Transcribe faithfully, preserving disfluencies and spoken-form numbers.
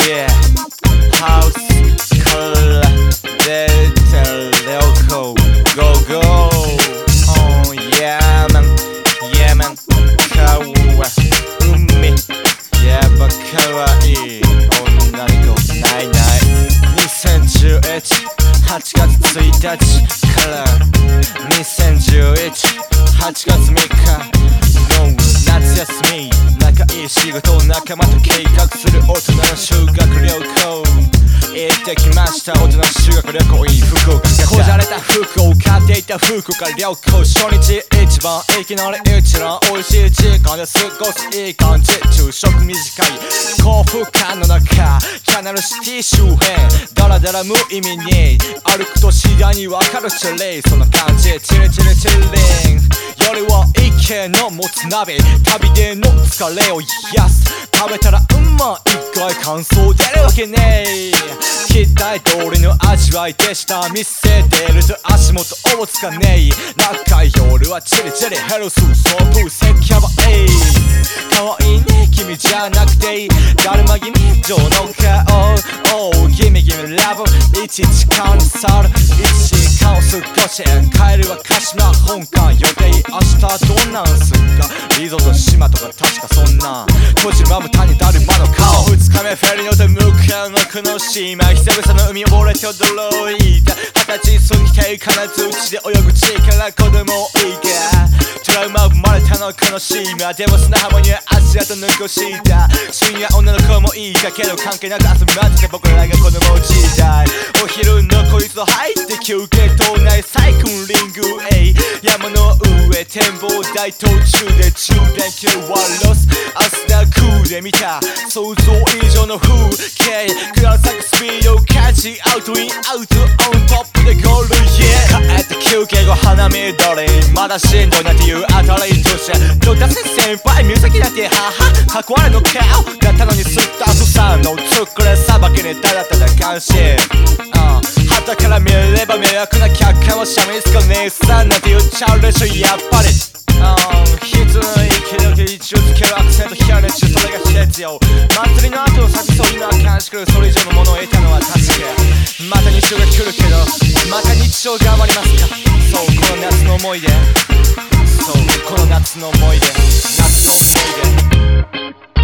Yeah House から出た良好 Go go Oh yeah man Yeah man 川海やっぱ可愛い女の子ないないにせんじゅういち はちがつついたちからにせんじゅういち はちがつみっかの夏休み仲いい仕事仲間と計画する大人の修学旅行行ってきました大人の修学旅行いい福岡こじゃれた服を買っていた福岡旅行初日一番いきなり一覧美味しい時間で過ごすいい感じ昼食短い幸福感の中キャナルシティ周辺ダラダラ無意味に歩くと次第に分かるチリその感じチリチリチリンよりは一軒のもつ鍋旅での疲れを癒す食べたらうまい一回感想出るわけねえ期待通りの味わいでした店出ると足元おぼつかねえ中夜はチリチリヘルスソープセキャバえかわいいね君じゃなくてだるま気味上の顔 Oh gimme gimme love いちじかんに去るいちじかんを過ごし帰るは鹿島本館予定明日どんなんすっかリゾート島とか確かそんな閉じるまぶたにだるまの顔ふつかめフェリー乗って向かうのこの島久々の海溺れて驚いた二十歳過ぎて金槌で泳ぐ力子供いいかトラウマ生まれたのこの島でも砂浜には足跡残した深夜女の子もいいかけど関係なく集まってて僕らが子供時代お昼のこいつ入って休憩島内サイクリングへ山の上展望台途中で充電器を割ロスアスナ空で見た想像以上の風景クラサクスピードキャッチアウトインアウトオントップでゴールイエ帰って休憩後花見鳥まだしんどいなっていうあたりとしてどたせ先輩水先だって母囲われの顔だったのにスタッフさんの作れさばきにただただ感心旗から見れば迷惑な客観はシャミスコ姉さんなんて言っちゃうでしょやっぱりひついけど一応つけるアクセントヒアレッシュそれが必要祭りの後の先そういうのは感じくるそれ以上のものを得たのは確かまた日常が来るけどまた日常頑張りますかそうこの夏の思い出そうこの夏の思い出夏の思い出